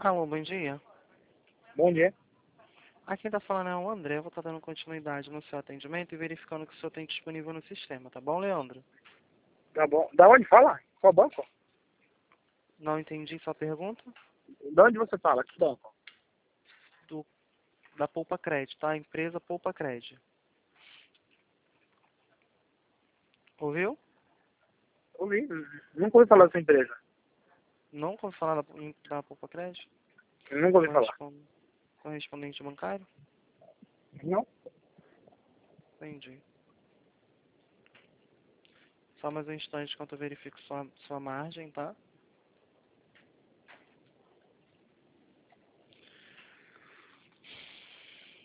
Alô, bom dia. Bom dia. Aqui quem tá falando é o André. Eu vou estar dando continuidade no seu atendimento e verificando o que o senhor tem disponível no sistema, tá bom, Leandro? Tá bom. Da onde fala? Qual banco? Não entendi sua pergunta? Da onde você fala? Que banco? Do, da Poupa Crédito, tá? A empresa Poupa Crédito. Ouviu? Ouvi. Nunca ouvi falar dessa empresa. Não ouviu falar da Poupa Crédito? Nunca ouvi falar. Correspondente bancário? Não? Entendi. Só mais um instante enquanto eu verifico sua margem, tá?